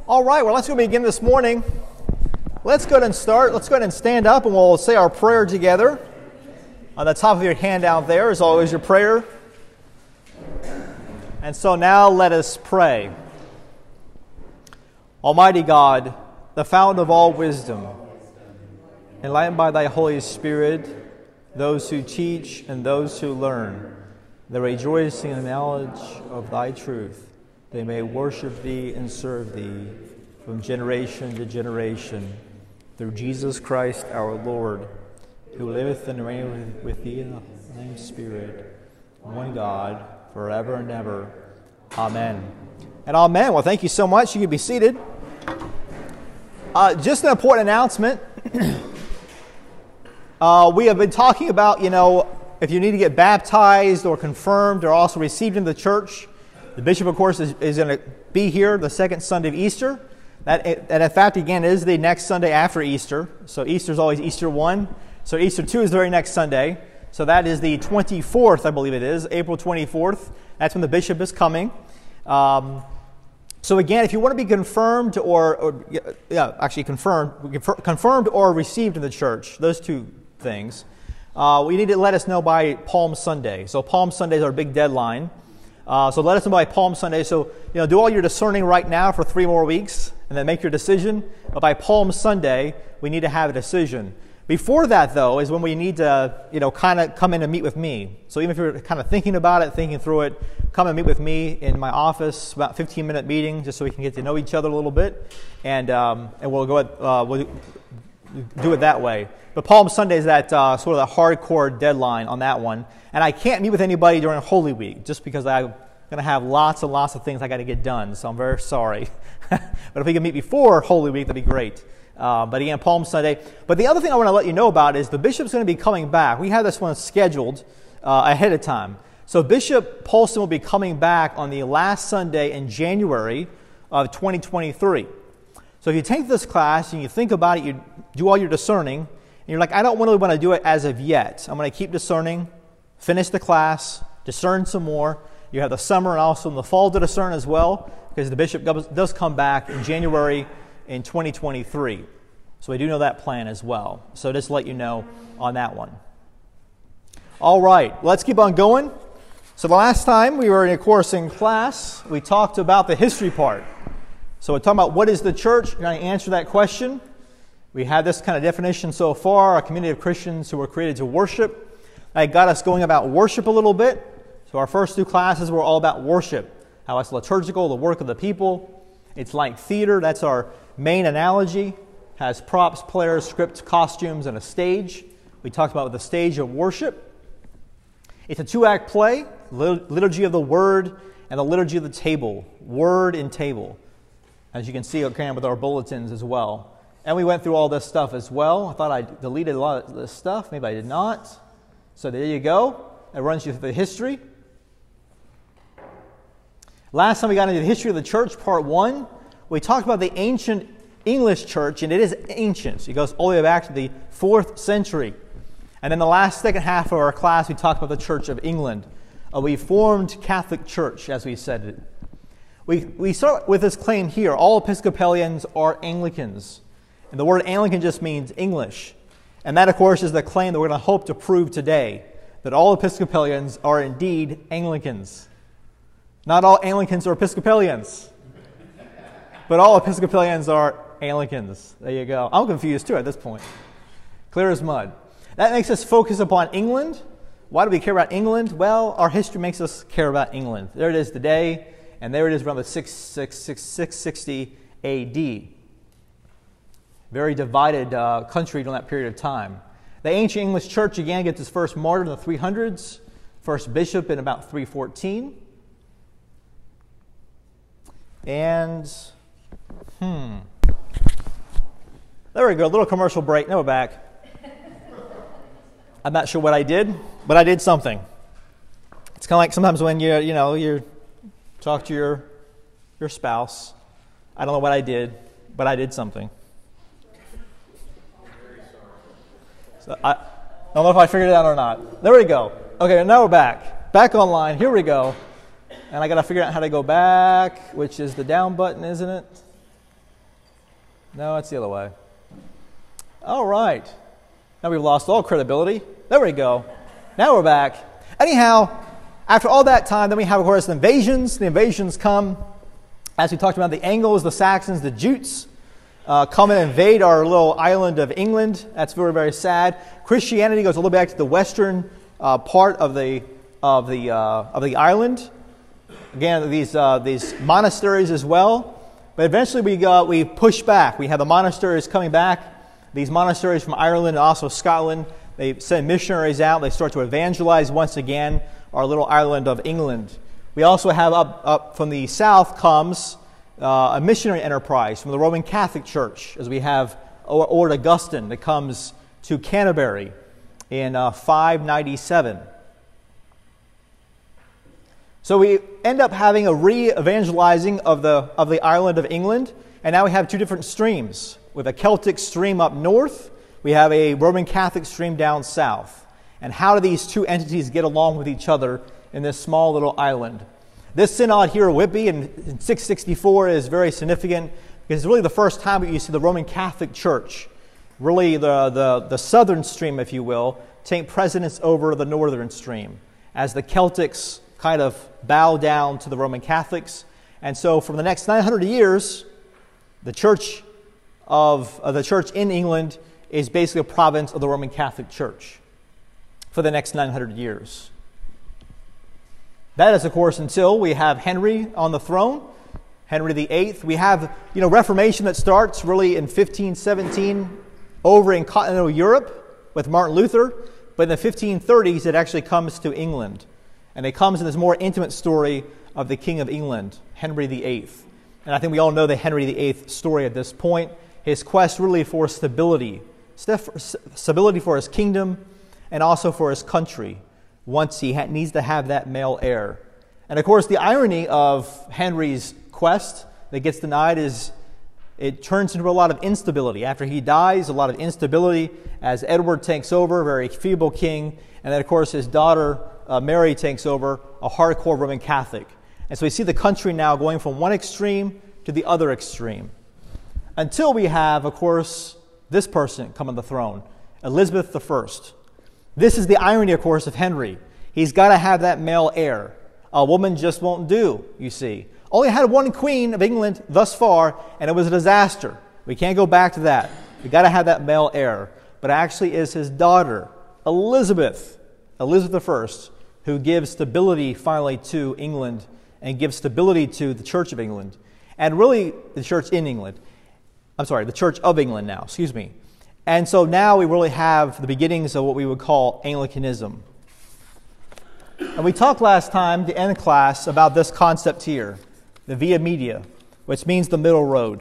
All right, well, let's go begin this morning. Let's go ahead and start. Let's go ahead and stand up and we'll say our prayer together. On the top of your handout there is always your prayer. And so now let us pray. Almighty God, the fount of all wisdom, enlighten by thy Holy Spirit those who teach and those who learn, the rejoicing in the knowledge of thy truth. They may worship thee and serve thee from generation to generation, through Jesus Christ our Lord, who liveth and reigneth with thee in the same Spirit, one God, forever and ever. Amen. And amen. Well, thank you so much. You can be seated. Just an important announcement. We have been talking about, if you need to get baptized or confirmed or also received into the church. The bishop, of course, is going to be here the second Sunday of Easter. That, in fact, again, is the next Sunday after Easter. So Easter is always Easter 1. So Easter 2 is the very next Sunday. So that is the 24th, I believe it is, April 24th. That's when the bishop is coming. So again, if you want to be confirmed confirmed or received in the church, those two things, you need to let us know by Palm Sunday. So Palm Sunday is our big deadline. So let us know by Palm Sunday. So, do all your discerning right now for 3 more weeks and then make your decision. But by Palm Sunday, we need to have a decision. Before that, though, is when we need to, kind of come in and meet with me. So even if you're kind of thinking about it, thinking through it, come and meet with me in my office, about 15-minute meeting, just so we can get to know each other a little bit. And we'll we'll do it that way. But Palm Sunday is that sort of the hardcore deadline on that one. And I can't meet with anybody during Holy Week just because I'm going to have lots and lots of things I got to get done. So I'm very sorry. But if we can meet before Holy Week, that'd be great. But again, Palm Sunday. But the other thing I want to let you know about is the bishop's going to be coming back. We have this one scheduled ahead of time. So Bishop Paulson will be coming back on the last Sunday in January of 2023. So if you take this class and you think about it, you do all your discerning, and you're like, I don't really want to do it as of yet. I'm going to keep discerning, finish the class, discern some more. You have the summer and also in the fall to discern as well, because the bishop does come back in January in 2023. So we do know that plan as well. So just to let you know on that one. All right, let's keep on going. So the last time we were in class, we talked about the history part. So we're talking about what is the church. We're going to answer that question. We had this kind of definition so far, a community of Christians who were created to worship. That got us going about worship a little bit. So our first 2 classes were all about worship, how it's liturgical, the work of the people. It's like theater. That's our main analogy. Has props, players, script, costumes, and a stage. We talked about the stage of worship. It's a 2-act play, liturgy of the word and the liturgy of the table, word and table. As you can see, again, with our bulletins as well. And we went through all this stuff as well. I thought I deleted a lot of this stuff. Maybe I did not. So there you go. It runs you through the history. Last time we got into the history of the church, part 1, we talked about the ancient English church, and it is ancient. It goes all the way back to the 4th century. And then the last second half of our class, we talked about the Church of England, a Reformed Catholic Church, as we said it. We start with this claim here: all Episcopalians are Anglicans. And the word Anglican just means English. And that, of course, is the claim that we're going to hope to prove today, that all Episcopalians are indeed Anglicans. Not all Anglicans are Episcopalians, but all Episcopalians are Anglicans. There you go. I'm confused too at this point. Clear as mud. That makes us focus upon England. Why do we care about England? Well, our history makes us care about England. There it is today, and there it is around the 660 A.D. Very divided country during that period of time. The ancient English church again gets its first martyr in the 300s, first bishop in about 314. And, there we go, a little commercial break. Now we're back. I'm not sure what I did, but I did something. It's kind of like sometimes when you talk to your spouse. I don't know what I did, but I did something. So I don't know if I figured it out or not. There we go. Okay, now we're back. Back online. Here we go. And I got to figure out how to go back, which is the down button, isn't it? No, it's the other way. All right. Now we've lost all credibility. There we go. Now we're back. Anyhow, after all that time, then we have, of course, the invasions. The invasions come, as we talked about, the Angles, the Saxons, the Jutes come and invade our little island of England. That's very, very sad. Christianity goes a little back to the western part of the island. Again, these monasteries as well. But eventually we push back. We have the monasteries coming back. These monasteries from Ireland and also Scotland, they send missionaries out. They start to evangelize once again our little island of England. We also have up from the south comes a missionary enterprise from the Roman Catholic Church, as we have Lord Augustine that comes to Canterbury in 597. So we end up having a re-evangelizing of the island of England, and now we have two different streams. With a Celtic stream up north, we have a Roman Catholic stream down south. And how do these two entities get along with each other in this small little island? This synod here at Whitby in 664 is very significant because it's really the first time that you see the Roman Catholic Church, really the southern stream, if you will, take precedence over the northern stream as the Celtics kind of bow down to the Roman Catholics. And so for the next 900 years, the church in England is basically a province of the Roman Catholic Church for the next 900 years. That is, of course, until we have Henry on the throne, Henry VIII. We have, Reformation that starts really in 1517 over in continental Europe with Martin Luther, but in the 1530s it actually comes to England. And it comes in this more intimate story of the King of England, Henry VIII. And I think we all know the Henry VIII story at this point. His quest really for stability for his kingdom and also for his country once he needs to have that male heir. And of course, the irony of Henry's quest that gets denied is it turns into a lot of instability. After he dies, a lot of instability as Edward takes over, a very feeble king. And then, of course, his daughter Mary takes over, a hardcore Roman Catholic. And so we see the country now going from one extreme to the other extreme. Until we have, of course, this person come on the throne, Elizabeth I. This is the irony, of course, of Henry. He's got to have that male heir. A woman just won't do, you see. Only had one queen of England thus far, and it was a disaster. We can't go back to that. We've got to have that male heir. But it actually is his daughter, Elizabeth I, who gives stability finally to England and gives stability to the Church of England. And really, the Church in England. The Church of England now, excuse me. And so now we really have the beginnings of what we would call Anglicanism. And we talked last time, the end class, about this concept here, the via media, which means the middle road.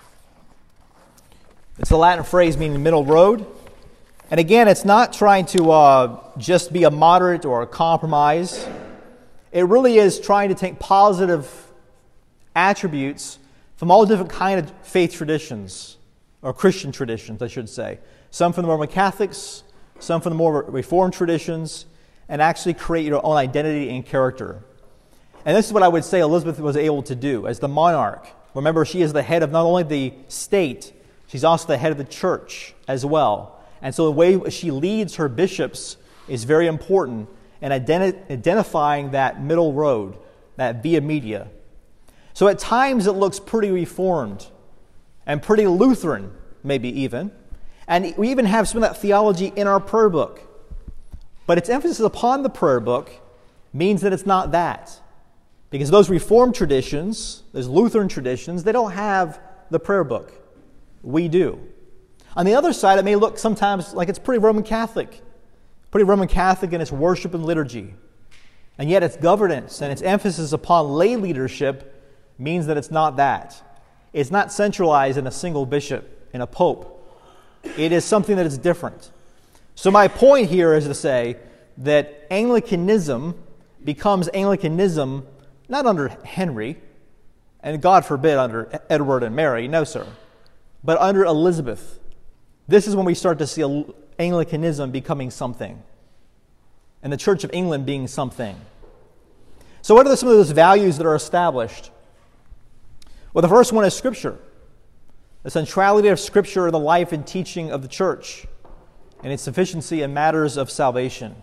It's a Latin phrase meaning middle road. And again, it's not trying to just be a moderate or a compromise. It really is trying to take positive attributes from all different kind of faith traditions, or Christian traditions, I should say. Some from the Roman Catholics, some from the more Reformed traditions, and actually create your own identity and character. And this is what I would say Elizabeth was able to do as the monarch. Remember, she is the head of not only the state, she's also the head of the church as well. And so the way she leads her bishops is very important in identifying that middle road, that via media. So at times it looks pretty Reformed and pretty Lutheran, maybe even. And we even have some of that theology in our prayer book. But its emphasis upon the prayer book means that it's not that. Because those Reformed traditions, those Lutheran traditions, they don't have the prayer book. We do. On the other side, it may look sometimes like it's pretty Roman Catholic in its worship and liturgy. And yet its governance and its emphasis upon lay leadership means that it's not that. It's not centralized in a single bishop, in a pope. It is something that is different. So my point here is to say that Anglicanism becomes Anglicanism not under Henry, and God forbid under Edward and Mary, no sir, but under Elizabeth. This is when we start to see Anglicanism becoming something, and the Church of England being something. So what are some of those values that are established? Well, the first one is Scripture. the centrality of Scripture in the life and teaching of the church, and its sufficiency in matters of salvation.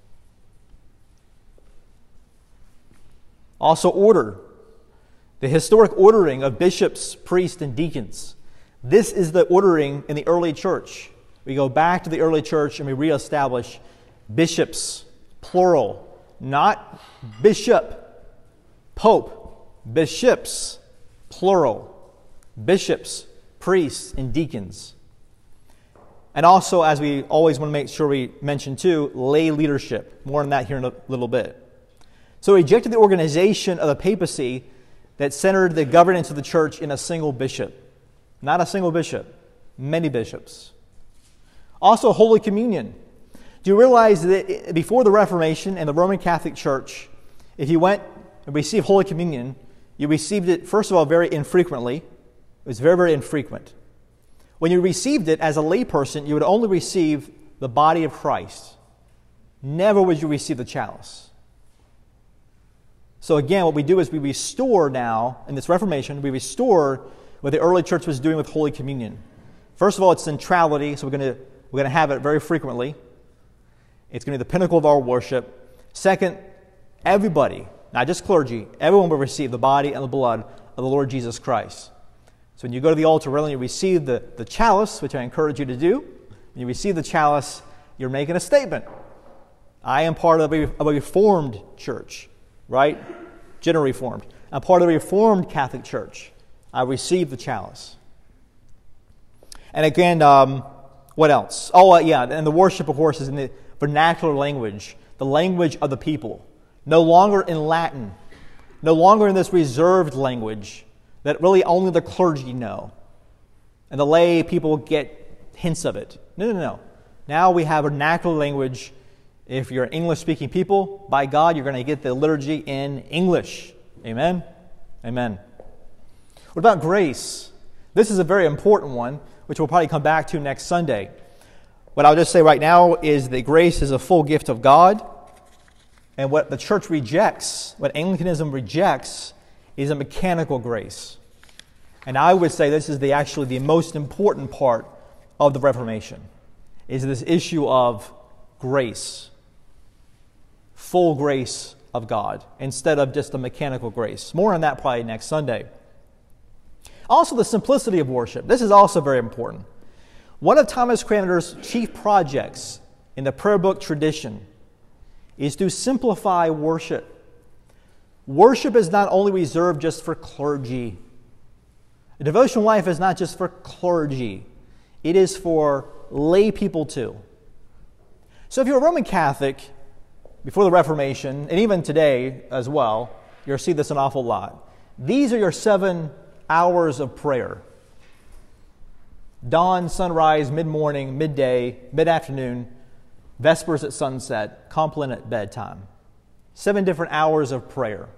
Also order, the historic ordering of bishops, priests, and deacons. This is the ordering in the early church. We go back to the early church and we reestablish bishops, plural, not bishop, pope, bishops, plural, bishops, priests, and deacons. And also, as we always want to make sure we mention too, lay leadership. More on that here in a little bit. So he rejected the organization of the papacy that centered the governance of the church in a single bishop. Not a single bishop, many bishops. Also, Holy Communion. Do you realize that before the Reformation and the Roman Catholic Church, if you went and received Holy Communion, you received it, first of all, very infrequently. It was very, very infrequent. When you received it as a layperson, you would only receive the body of Christ. Never would you receive the chalice. So again, what we do is we restore now, in this Reformation, we restore what the early church was doing with Holy Communion. First of all, it's centrality, so we're going to have it very frequently. It's going to be the pinnacle of our worship. Second, everybody, not just clergy, everyone will receive the body and the blood of the Lord Jesus Christ. So when you go to the altar, really, you receive the chalice, which I encourage you to do. When you receive the chalice, you're making a statement. I am part of a Reformed church, right? Generally Reformed. I'm part of the Reformed Catholic Church. I receive the chalice. And again, what else? And the worship, of course, is in the vernacular language, the language of the people. No longer in Latin, no longer in this reserved language that really only the clergy know. And the lay people get hints of it. No. Now we have vernacular language. If you're an English-speaking people, by God, you're going to get the liturgy in English. Amen? Amen. What about grace? This is a very important one, which we'll probably come back to next Sunday. What I'll just say right now is that grace is a full gift of God. And what the church rejects, what Anglicanism rejects, is a mechanical grace. And I would say this is actually the most important part of the Reformation, is this issue of grace. Full grace of God, instead of just a mechanical grace. More on that probably next Sunday. Also, the simplicity of worship. This is also very important. One of Thomas Cranmer's chief projects in the prayer book tradition is to simplify worship. Worship is not only reserved just for clergy. The devotional life is not just for clergy. It is for lay people too. So if you're a Roman Catholic, before the Reformation, and even today as well, you'll see this an awful lot. These are your 7 hours of prayer. Dawn, sunrise, mid-morning, midday, mid-afternoon, vespers at sunset, compline at bedtime. 7 different hours of prayer.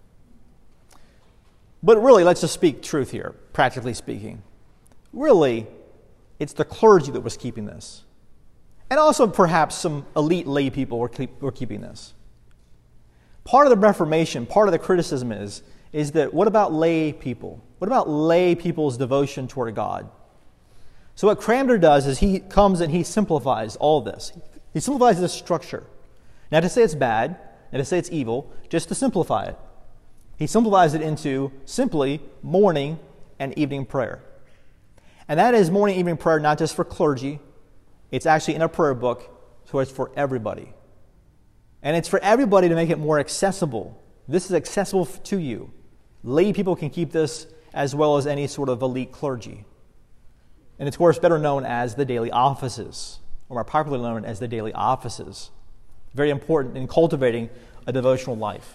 But really, let's just speak truth here, practically speaking. Really, it's the clergy that was keeping this. And also perhaps some elite lay people were keeping this. Part of the Reformation, part of the criticism is that what about lay people? What about lay people's devotion toward God? So what Cranmer does is he comes and he simplifies all this. He simplifies this structure. Not to say it's bad, not to say it's evil, just to simplify it. He simplifies it into simply morning and evening prayer. And that is morning and evening prayer not just for clergy. It's actually in a prayer book, so it's for everybody. And it's for everybody to make it more accessible. This is accessible to you. Lay people can keep this as well as any sort of elite clergy. And it's, of course, better known as the daily offices, or more popularly known as the daily offices. Very important in cultivating a devotional life.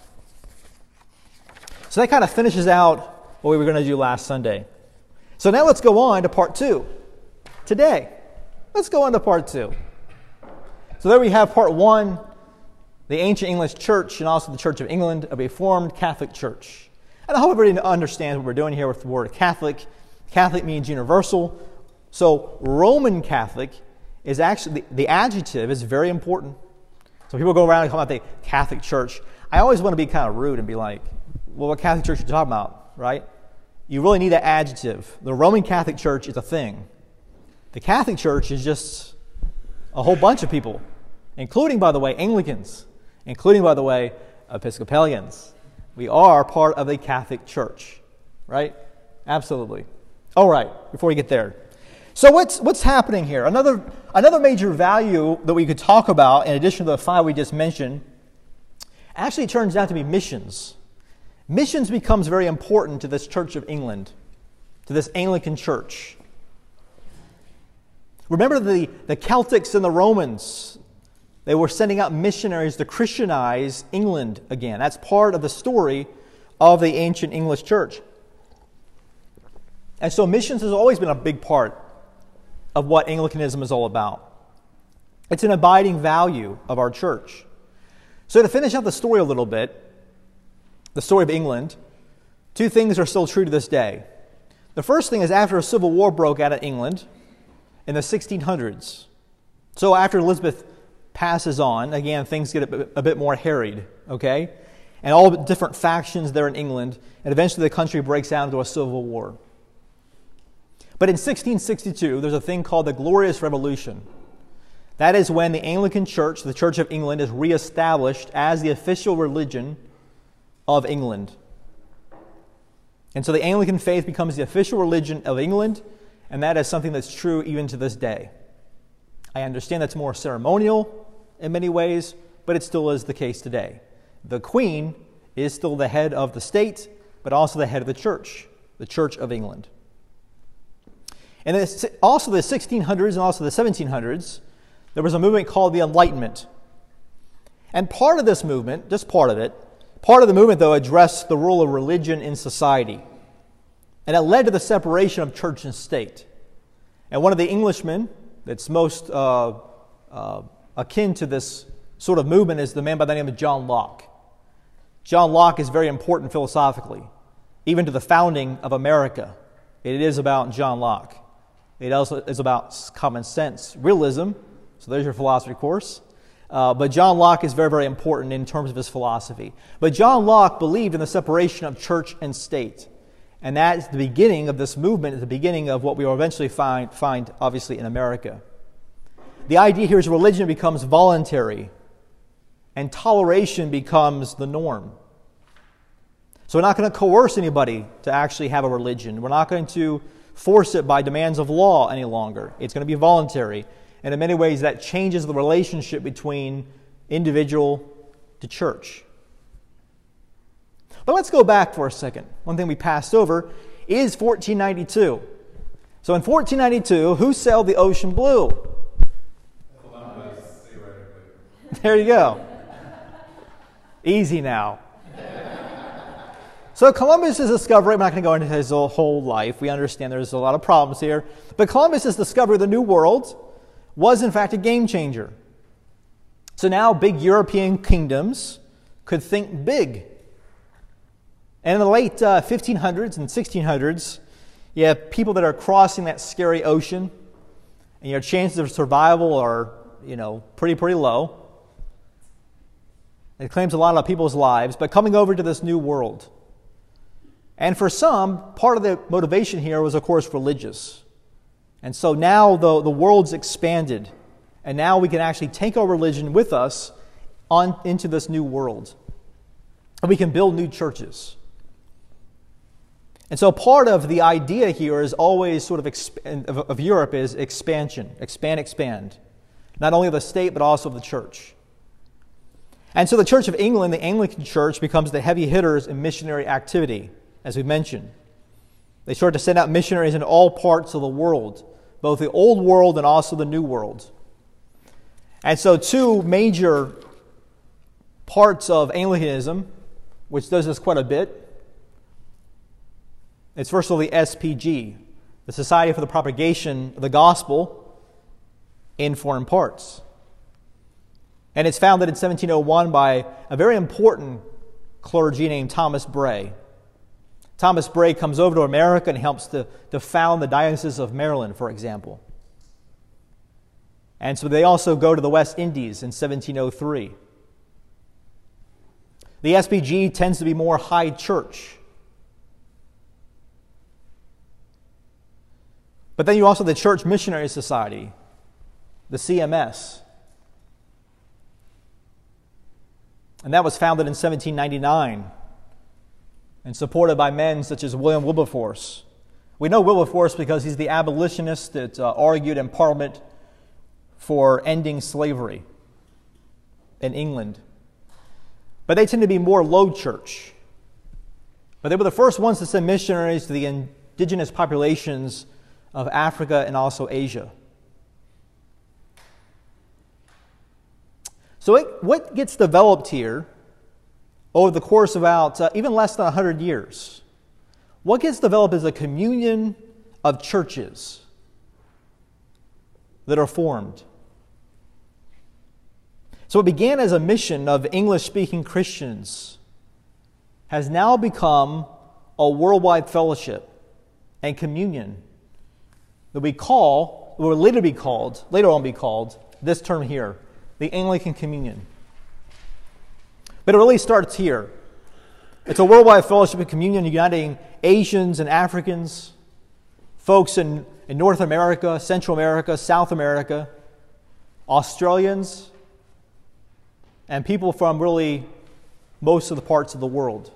So that kind of finishes out what we were going to do last Sunday. So now let's go on to part 2. Today, let's go on to part 2. So there we have part 1, the ancient English church and also the Church of England, a Reformed Catholic church. And I hope everybody understands what we're doing here with the word Catholic. Catholic means universal. So Roman Catholic is actually, the adjective is very important. So people go around and call out the Catholic Church. I always want to be kind of rude and be like, well, what Catholic Church are you talking about, right? you really need an adjective. The Roman Catholic Church is a thing. The Catholic Church is just a whole bunch of people, including, by the way, Anglicans, including, by the way, Episcopalians. We are part of the Catholic Church, right? Absolutely. All right, before we get there. So what's happening here? Another major value that we could talk about, in addition to the 5 we just mentioned, actually turns out to be missions. Missions becomes very important to this Church of England, to this Anglican Church. Remember the Celtics and the Romans. They were sending out missionaries to Christianize England again. That's part of the story of the ancient English church. And so missions has always been a big part of what Anglicanism is all about. It's an abiding value of our church. So to finish up the story a little bit, the story of England, 2 things are still true to this day. The first thing is after a civil war broke out in England in the 1600s. So after Elizabeth passes on, again, things get a bit more harried, okay? And all the different factions there in England, and eventually the country breaks out into a civil war. But in 1662, there's a thing called the Glorious Revolution. That is when the Anglican Church, the Church of England, is reestablished as the official religion of England. And so the Anglican faith becomes the official religion of England, and that is something that's true even to this day. I understand that's more ceremonial in many ways, but it still is the case today. The Queen is still the head of the state, but also the head of the Church of England. And also the 1600s and also the 1700s, there was a movement called the Enlightenment. And part of this movement, just part of the movement, though, addressed the role of religion in society. And it led to the separation of church and state. And one of the Englishmen that's most akin to this sort of movement is the man by the name of John Locke. John Locke is very important philosophically, even to the founding of America. It is about John Locke. It also is about common sense, realism. So there's your philosophy course. But John Locke is very, very important in terms of his philosophy. But John Locke believed in the separation of church and state. And that is the beginning of this movement, is the beginning of what we will eventually find obviously, in America. The idea here is religion becomes voluntary, and toleration becomes the norm. So we're not going to coerce anybody to actually have a religion. We're not going to force it by demands of law any longer. It's going to be voluntary. And in many ways, that changes the relationship between individual to church. But let's go back for a second. One thing we passed over is 1492. So in 1492, who sailed the ocean blue? Columbus, theoretically. There you go. Easy now. So Columbus' discovery, I'm not going to go into his whole life. We understand there's a lot of problems here. But Columbus' discovery of the New World was in fact a game changer. So now big European kingdoms could think big. And in the late 1500s and 1600s, you have people that are crossing that scary ocean, and your chances of survival are, pretty low. It claims a lot of people's lives, but coming over to this new world. And for some, part of the motivation here was, of course, religious. And so now the world's expanded, and now we can actually take our religion with us into this new world. And we can build new churches. And so part of the idea here is always sort of Europe is expansion, expand. Not only of the state, but also of the church. And so the Church of England, the Anglican Church, becomes the heavy hitters in missionary activity, as we mentioned. They start to send out missionaries in all parts of the world, both the old world and also the new world. And so 2 major parts of Anglicanism, which does this quite a bit, it's first of all the SPG, the Society for the Propagation of the Gospel in Foreign Parts. And it's founded in 1701 by a very important clergy named Thomas Bray. Thomas Bray comes over to America and helps to found the Diocese of Maryland, for example. And so they also go to the West Indies in 1703. The SPG tends to be more high church. But then you also have the Church Missionary Society, the CMS. And that was founded in 1799 and supported by men such as William Wilberforce. We know Wilberforce because he's the abolitionist that argued in Parliament for ending slavery in England. But they tend to be more low church. But they were the first ones to send missionaries to the indigenous populations of Africa and also Asia. So what gets developed here over the course of about even less than 100 years? What gets developed is a communion of churches that are formed. So it began as a mission of English-speaking Christians, has now become a worldwide fellowship and communion that will later on be called, this term here, the Anglican Communion. But it really starts here. It's a worldwide fellowship and communion uniting Asians and Africans, folks in North America, Central America, South America, Australians, and people from really most of the parts of the world.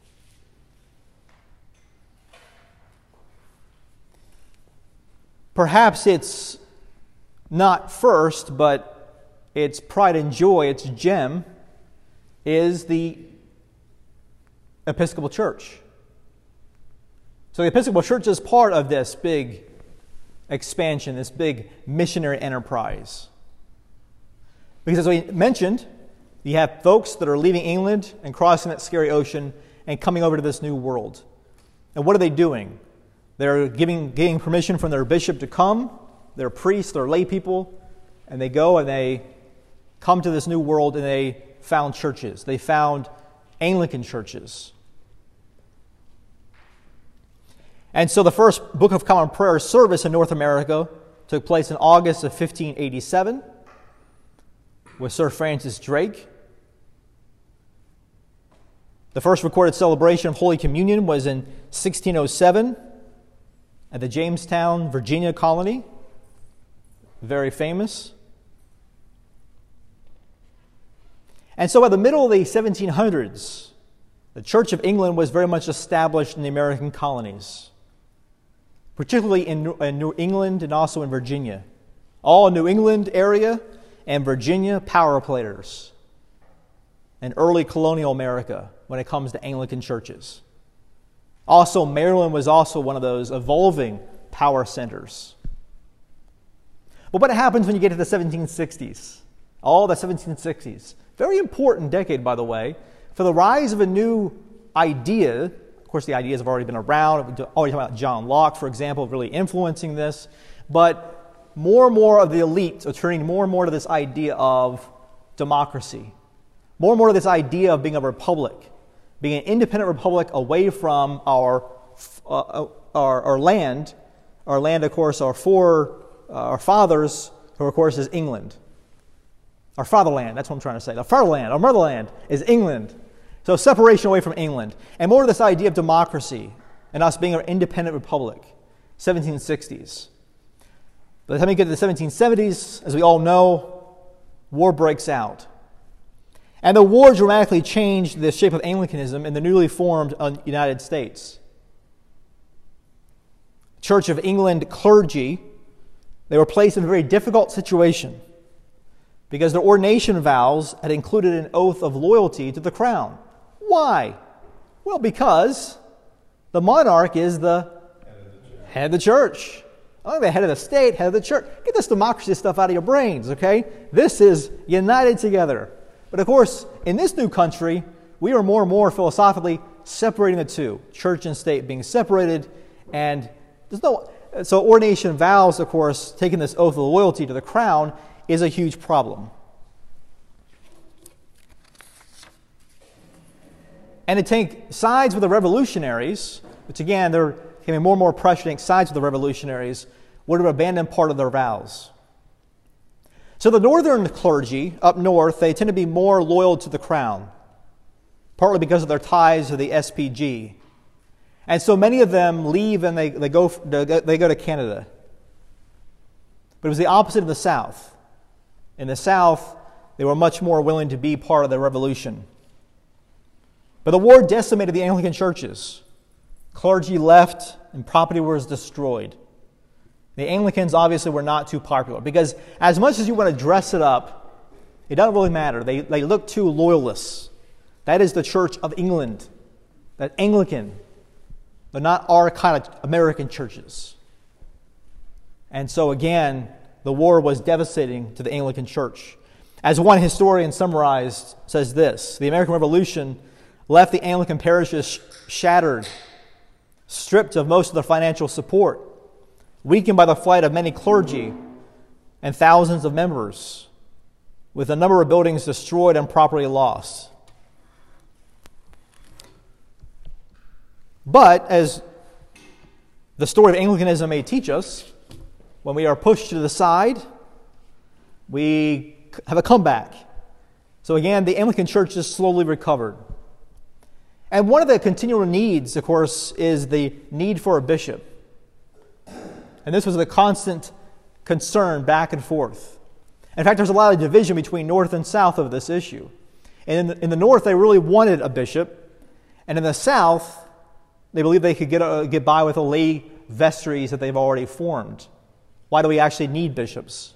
Perhaps it's not first, but its pride and joy, its gem, is the Episcopal Church. So the Episcopal Church is part of this big expansion, this big missionary enterprise. Because as we mentioned, you have folks that are leaving England and crossing that scary ocean and coming over to this new world. And what are they doing? They're getting permission from their bishop to come, their priests, their lay people, and they go and they come to this new world and they found churches. They found Anglican churches. And so the first Book of Common Prayer service in North America took place in August of 1587 with Sir Francis Drake. The first recorded celebration of Holy Communion was in 1607 at the Jamestown, Virginia colony. Very famous. And so by the middle of the 1700s, the Church of England was very much established in the American colonies, particularly in New England and also in Virginia. All New England area and Virginia power players in early colonial America when it comes to Anglican churches. Also, Maryland was also one of those evolving power centers. But what happens when you get to the 1760s? All the 1760s. Very important decade, by the way, for the rise of a new idea. Of course, the ideas have already been around. We always talk about John Locke, for example, really influencing this. But more and more of the elite are turning more and more to this idea of democracy. More and more of this idea of being a republic, being an independent republic away from our land. Our land, of course, our fathers, who, of course, is England. Our fatherland, that's what I'm trying to say. The fatherland, our motherland, is England. So separation away from England. And more of this idea of democracy and us being an independent republic. 1760s. By the time you get to the 1770s, as we all know, war breaks out. And the war dramatically changed the shape of Anglicanism in the newly formed United States. Church of England clergy, they were placed in a very difficult situation because their ordination vows had included an oath of loyalty to the crown. Why? Well, because the monarch is the head of the church. Not the head of the state, head of the church. Get this democracy stuff out of your brains, okay? This is united together. But of course, in this new country, we are more and more philosophically separating the two. Church and state being separated. And so ordination vows, of course, taking this oath of loyalty to the crown is a huge problem. And to take sides with the revolutionaries, which again, there became more and more pressure to take sides with the revolutionaries, would have abandoned part of their vows. So the northern clergy up north, they tend to be more loyal to the crown, partly because of their ties to the SPG. And so many of them leave and they go to Canada. But it was the opposite in the South. In the South, they were much more willing to be part of the revolution. But the war decimated the Anglican churches. Clergy left and property was destroyed. The Anglicans obviously were not too popular because as much as you want to dress it up, it doesn't really matter. They look too loyalist. That is the Church of England. That Anglican. They're not our kind of American churches. And so again, the war was devastating to the Anglican church. As one historian summarized, says this: the American Revolution left the Anglican parishes shattered, stripped of most of their financial support, weakened by the flight of many clergy and thousands of members, with a number of buildings destroyed and property lost. But, as the story of Anglicanism may teach us, when we are pushed to the side, we have a comeback. So again, the Anglican Church is slowly recovered. And one of the continual needs, of course, is the need for a bishop. And this was the constant concern back and forth. In fact, there's a lot of division between North and South of this issue. And in the North, they really wanted a bishop. And in the South, they believed they could get by with the lay vestries that they've already formed. Why do we actually need bishops?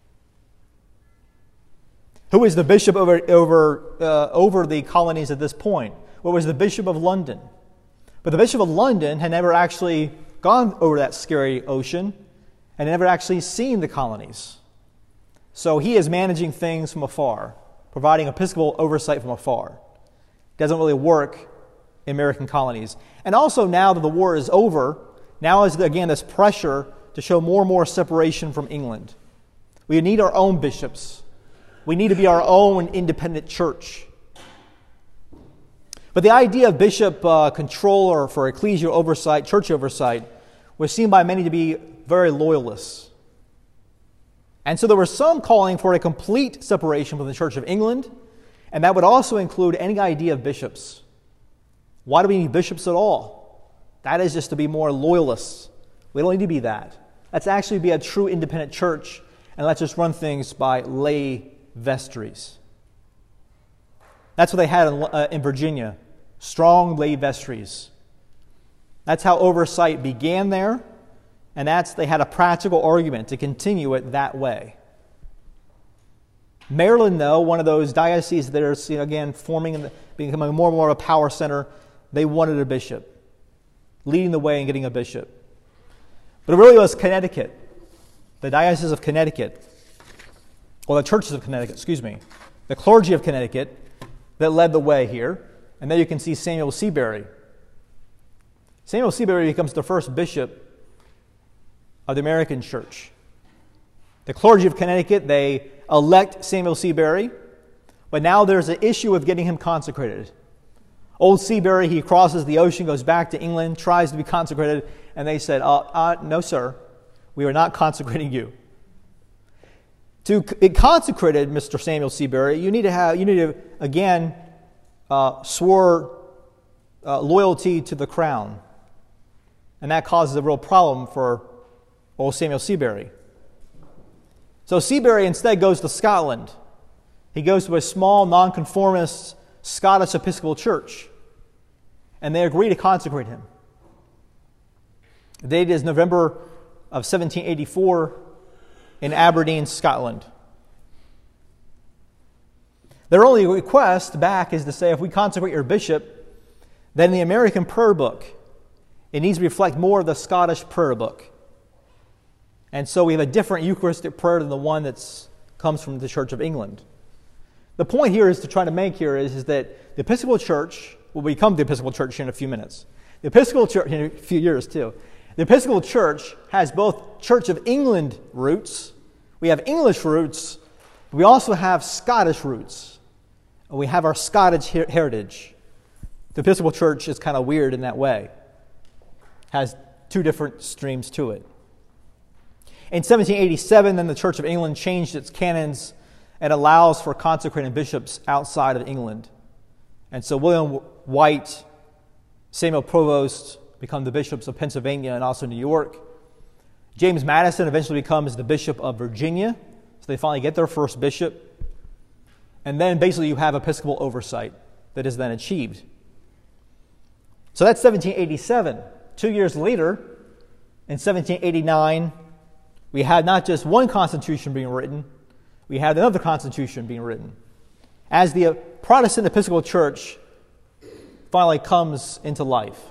Who is the bishop over the colonies at this point? Well, it was the Bishop of London. But the Bishop of London had never actually gone over that scary ocean and had never actually seen the colonies. So he is managing things from afar, providing episcopal oversight from afar. It doesn't really work in American colonies. And also now that the war is over, now is again this pressure to show more and more separation from England. We need our own bishops. We need to be our own independent church. But the idea of bishop control or for ecclesial oversight, church oversight, was seen by many to be very loyalist. And so there was some calling for a complete separation from the Church of England, and that would also include any idea of bishops. Why do we need bishops at all? That is just to be more loyalists. We don't need to be that. Let's actually be a true independent church, and let's just run things by lay vestries. That's what they had in Virginia, strong lay vestries. That's how oversight began there, and they had a practical argument to continue it that way. Maryland, though, one of those dioceses that are again forming and becoming more and more of a power center, they wanted a bishop, leading the way in getting a bishop. But it really was Connecticut, the Diocese of Connecticut, or the churches of Connecticut, the clergy of Connecticut that led the way here. And there you can see Samuel Seabury. Samuel Seabury becomes the first bishop of the American church. The clergy of Connecticut, they elect Samuel Seabury, but now there's an issue of getting him consecrated. Old Seabury, he crosses the ocean, goes back to England, tries to be consecrated, and they said, no, sir, we are not consecrating you. To be consecrated, Mr. Samuel Seabury, you need to again swore loyalty to the crown. And that causes a real problem for old Samuel Seabury. So Seabury instead goes to Scotland. He goes to a small, nonconformist Scottish Episcopal church. And they agree to consecrate him. The date is November of 1784 in Aberdeen, Scotland. Their only request back is to say, if we consecrate your bishop, then the American prayer book, it needs to reflect more of the Scottish prayer book. And so we have a different Eucharistic prayer than the one that comes from the Church of England. The point here is to try to make here is that the Episcopal Church will become the Episcopal Church here in a few minutes. The Episcopal Church, in a few years too. The Episcopal Church has both Church of England roots, we have English roots, but we also have Scottish roots. And we have our Scottish heritage. The Episcopal Church is kind of weird in that way. Has two different streams to it. In 1787, then the Church of England changed its canons and allows for consecrating bishops outside of England. And so William White, Samuel Provost become the bishops of Pennsylvania and also New York. James Madison eventually becomes the Bishop of Virginia. So they finally get their first bishop. And then basically you have episcopal oversight that is then achieved. So that's 1787. 2 years later, in 1789, we had not just one constitution being written, we had another constitution being written. As the Protestant Episcopal Church finally comes into life.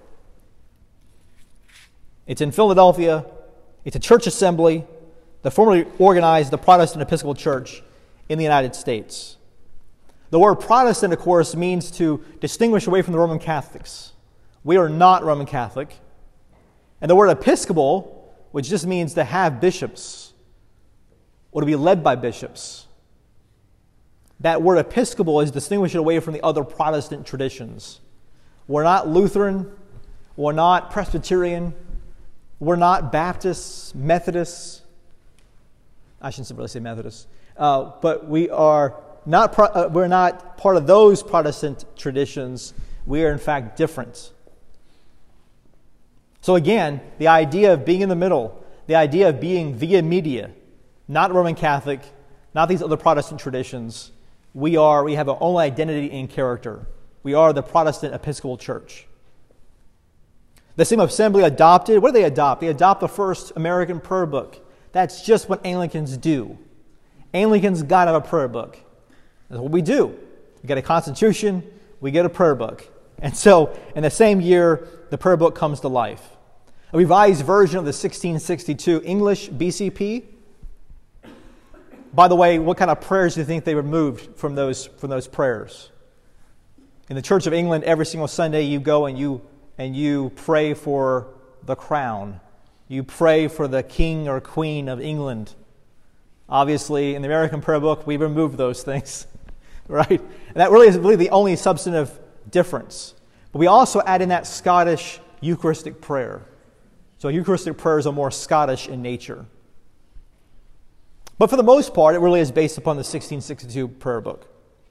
It's in Philadelphia. It's a church assembly that formally organized the Protestant Episcopal Church in the United States. The word Protestant, of course, means to distinguish away from the Roman Catholics. We are not Roman Catholic. And the word Episcopal, which just means to have bishops, or to be led by bishops. That word Episcopal is distinguished away from the other Protestant traditions. We're not Lutheran. We're not Presbyterian. We're not Baptists, Methodists. I shouldn't really say Methodists. But we are not. We're not part of those Protestant traditions. We are, in fact, different. So again, the idea of being in the middle, the idea of being via media, not Roman Catholic, not these other Protestant traditions. We have our own identity and character. We are the Protestant Episcopal Church. The same assembly adopted, what do they adopt? They adopt the first American prayer book. That's just what Anglicans do. Anglicans got to have a prayer book. That's what we do. We get a constitution, we get a prayer book. And so, in the same year, the prayer book comes to life. A revised version of the 1662 English BCP. By the way, what kind of prayers do you think they removed from those prayers? In the Church of England, every single Sunday you go and you pray for the crown. You pray for the king or queen of England. Obviously, in the American prayer book, we removed those things, right? And that really is the only substantive difference. But we also add in that Scottish Eucharistic prayer. So Eucharistic prayers are more Scottish in nature. But for the most part, it really is based upon the 1662 prayer book.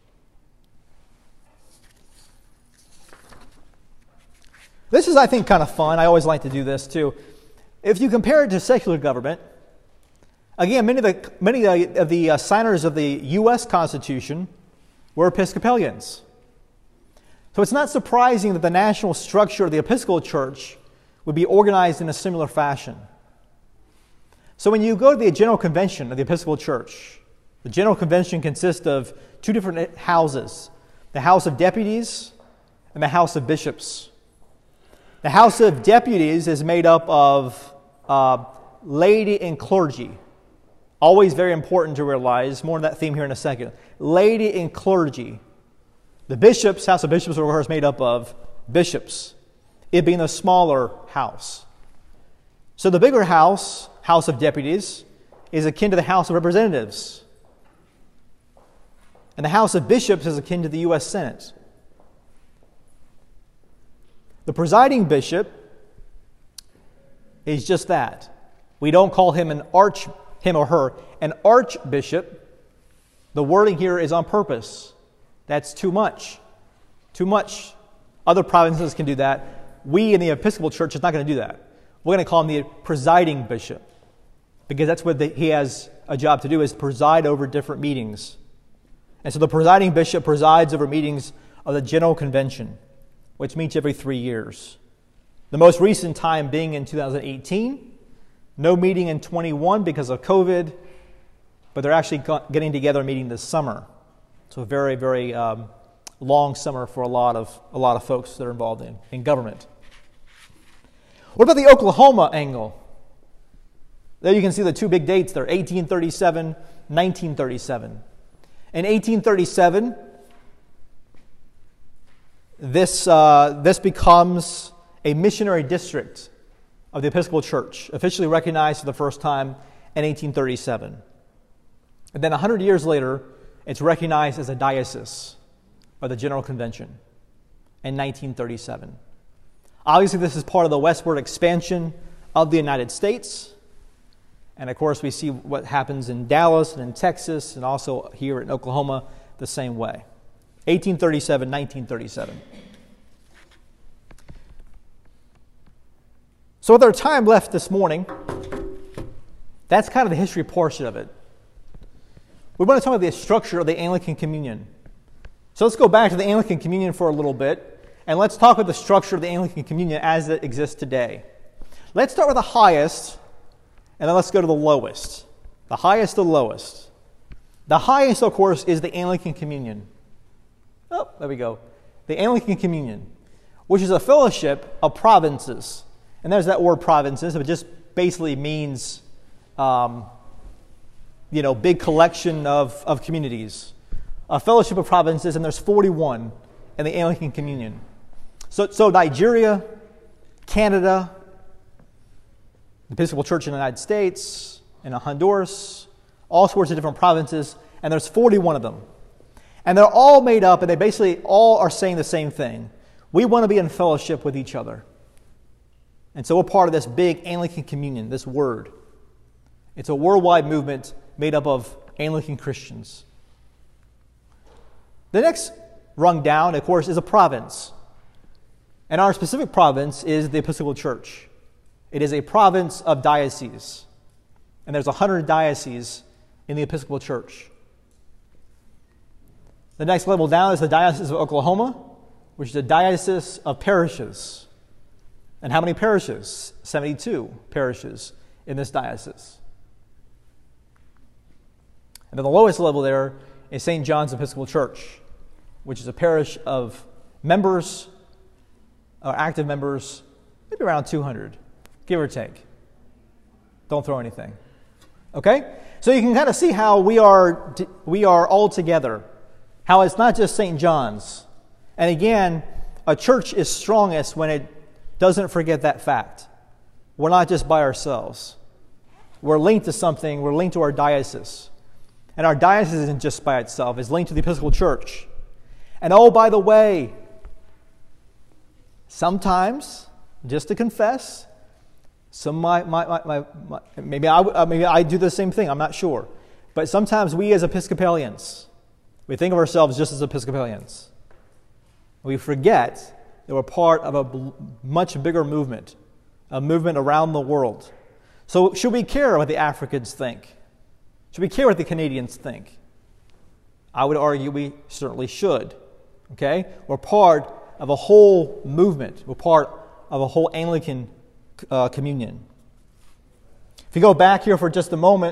This is, I think, kind of fun. I always like to do this too. If you compare it to secular government, again, many of the signers of the U.S. Constitution were Episcopalians. So it's not surprising that the national structure of the Episcopal Church would be organized in a similar fashion. So when you go to the General Convention of the Episcopal Church, the General Convention consists of two different houses, the House of Deputies and the House of Bishops. The House of Deputies is made up of laity and clergy. Always very important to realize. More on that theme here in a second. Laity and clergy. The bishops, House of Bishops, of course, is made up of bishops, it being the smaller house. So the bigger house, House of Deputies, is akin to the House of Representatives. And the House of Bishops is akin to the U.S. Senate. The presiding bishop is just that. We don't call him him or her an archbishop. The wording here is on purpose. That's too much. Too much. Other provinces can do that. We in the Episcopal Church is not going to do that. We're going to call him the presiding bishop because that's what he has a job to do, is preside over different meetings. And so the presiding bishop presides over meetings of the General Convention, which meets every 3 years. The most recent time being in 2018. No meeting in 21 because of COVID, but they're actually getting together meeting this summer. So a very, very long summer for a lot of folks that are involved in government. What about the Oklahoma angle? There you can see the two big dates there, 1837, 1937. In 1837, this becomes a missionary district of the Episcopal Church, officially recognized for the first time in 1837. And then 100 years later, it's recognized as a diocese by the General Convention in 1937. Obviously, this is part of the westward expansion of the United States. And of course, we see what happens in Dallas and in Texas and also here in Oklahoma the same way. 1837, 1937. So with our time left this morning, That's kind of the history portion of it. We want to talk about the structure of the Anglican Communion. So let's go back to the Anglican Communion for a little bit, and let's talk about the structure of the Anglican Communion as it exists today. Let's start with the highest, and then let's go to the lowest. The highest to the lowest. The highest, of course, is the Anglican Communion. Oh, there we go. The Anglican Communion, which is a fellowship of provinces. And there's that word provinces. It just basically means, big collection of communities. A fellowship of provinces, and there's 41 in the Anglican Communion. So Nigeria, Canada, the Episcopal Church in the United States, and Honduras, all sorts of different provinces, and there's 41 of them. And they're all made up, and they basically all are saying the same thing. We want to be in fellowship with each other. And so we're part of this big Anglican Communion, this word. It's a worldwide movement made up of Anglican Christians. The next rung down, of course, is a province. And our specific province is the Episcopal Church. It is a province of dioceses. And there's 100 dioceses in the Episcopal Church. The next level down is the Diocese of Oklahoma, which is a diocese of parishes. And how many parishes? 72 parishes in this diocese. And then the lowest level there is St. John's Episcopal Church, which is a parish of members, or active members, maybe around 200, give or take. Don't throw anything. Okay? So you can kind of see how we are all together. How it's not just St. John's. And again, a church is strongest when it doesn't forget that fact. We're not just by ourselves. We're linked to something. We're linked to our diocese. And our diocese isn't just by itself. It's linked to the Episcopal Church. And oh, by the way, sometimes, just to confess, maybe I do the same thing. I'm not sure. But sometimes we as Episcopalians, we think of ourselves just as Episcopalians. We forget that we're part of a much bigger movement, a movement around the world. So should we care what the Africans think? Should we care what the Canadians think? I would argue we certainly should. Okay? We're part of a whole movement. We're part of a whole Anglican communion. If you go back here for just a moment,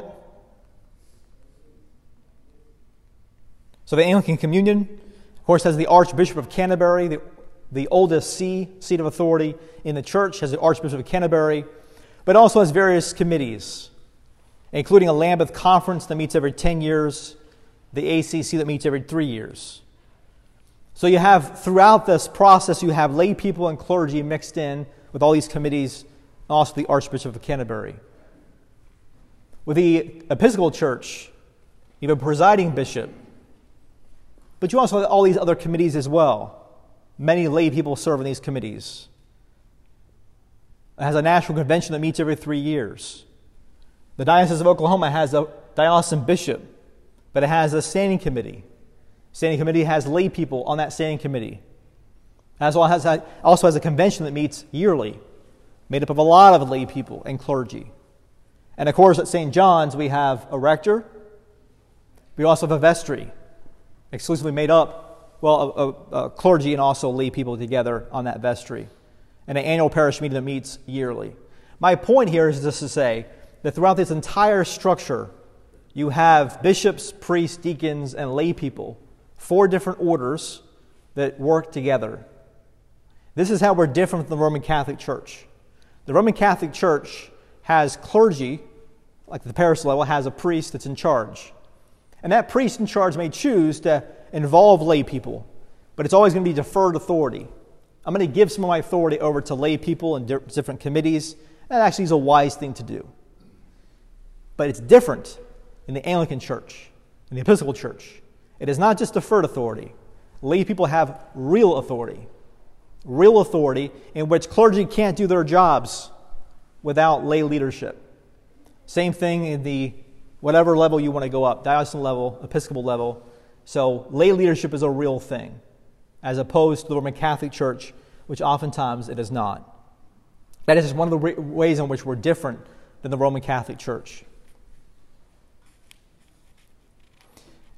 so the Anglican Communion, of course, has the Archbishop of Canterbury, the oldest seat of authority in the church, has the Archbishop of Canterbury, but also has various committees, including a Lambeth Conference that meets every 10 years, the ACC that meets every 3 years. So you have, throughout this process, you have lay people and clergy mixed in with all these committees, and also the Archbishop of Canterbury. With the Episcopal Church, you have a presiding bishop, but you also have all these other committees as well. Many lay people serve in these committees. It has a national convention that meets every 3 years. The Diocese of Oklahoma has a diocesan bishop, but it has a standing committee. Standing committee has lay people on that standing committee. It also has a convention that meets yearly, made up of a lot of lay people and clergy. And of course, at St. John's, we have a rector. We also have a vestry, exclusively made up, clergy and also lay people together on that vestry. And an annual parish meeting that meets yearly. My point here is just to say that throughout this entire structure, you have bishops, priests, deacons, and lay people, 4 different orders that work together. This is how we're different from the Roman Catholic Church. The Roman Catholic Church has clergy, like the parish level, has a priest that's in charge. And that priest in charge may choose to involve lay people, but it's always going to be deferred authority. I'm going to give some of my authority over to lay people in different committees. That actually is a wise thing to do. But it's different in the Anglican Church, in the Episcopal Church. It is not just deferred authority. Lay people have real authority in which clergy can't do their jobs without lay leadership. Same thing in the whatever level you want to go up, diocesan level, Episcopal level. So lay leadership is a real thing, as opposed to the Roman Catholic Church, which oftentimes it is not. That is just one of the ways in which we're different than the Roman Catholic Church.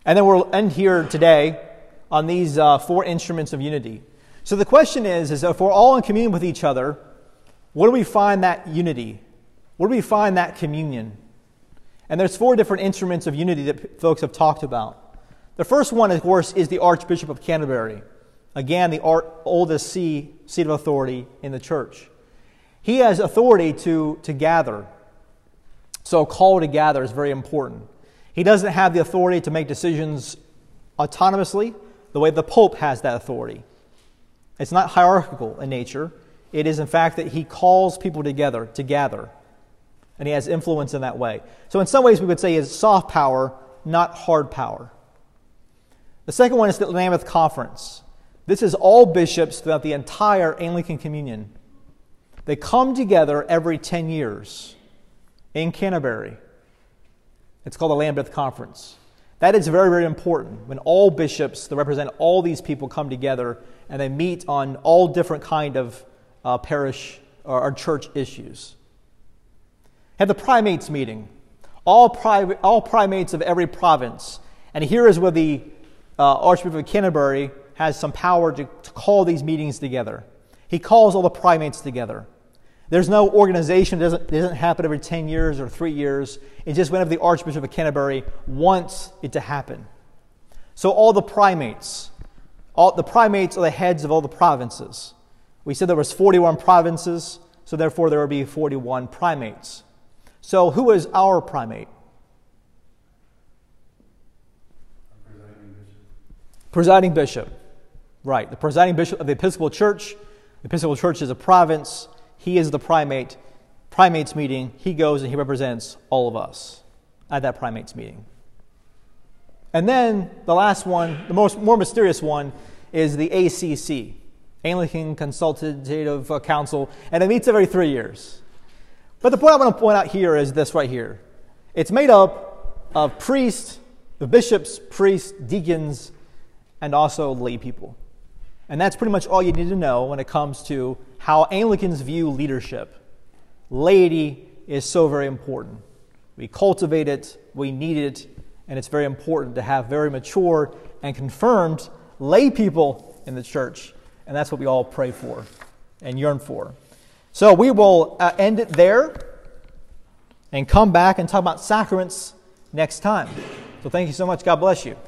And then we'll end here today on these 4 instruments of unity. So the question is if we're all in communion with each other, where do we find that unity? Where do we find that communion? And there's 4 different instruments of unity that folks have talked about. The first one, of course, is the Archbishop of Canterbury. Again, the oldest seat of authority in the church. He has authority to gather. So a call to gather is very important. He doesn't have the authority to make decisions autonomously the way the Pope has that authority. It's not hierarchical in nature. It is, in fact, that he calls people together to gather. And he has influence in that way. So in some ways we would say it's soft power, not hard power. The second one is the Lambeth Conference. This is all bishops throughout the entire Anglican Communion. They come together every 10 years in Canterbury. It's called the Lambeth Conference. That is very, very important when all bishops that represent all these people come together and they meet on all different kind of parish or church issues. Have the primates meeting. All primates of every province. And here is where the Archbishop of Canterbury has some power to call these meetings together. He calls all the primates together. There's no organization. It doesn't happen every 10 years or 3 years. It's just whenever the Archbishop of Canterbury wants it to happen. So all the primates are the heads of all the provinces. We said there was 41 provinces, so therefore there would be 41 primates. So who is our primate? Presiding bishop. Right. The presiding bishop of the Episcopal Church. The Episcopal Church is a province. He is the primate. Primates meeting. He goes and he represents all of us at that primates meeting. And then the last one, the more mysterious one, is the ACC, Anglican Consultative Council, and it meets every 3 years. But the point I want to point out here is this right here. It's made up of priests, the bishops, priests, deacons, and also lay people. And that's pretty much all you need to know when it comes to how Anglicans view leadership. Laity is so very important. We cultivate it, we need it, and it's very important to have very mature and confirmed lay people in the church. And that's what we all pray for and yearn for. So we will end it there and come back and talk about sacraments next time. So thank you so much. God bless you.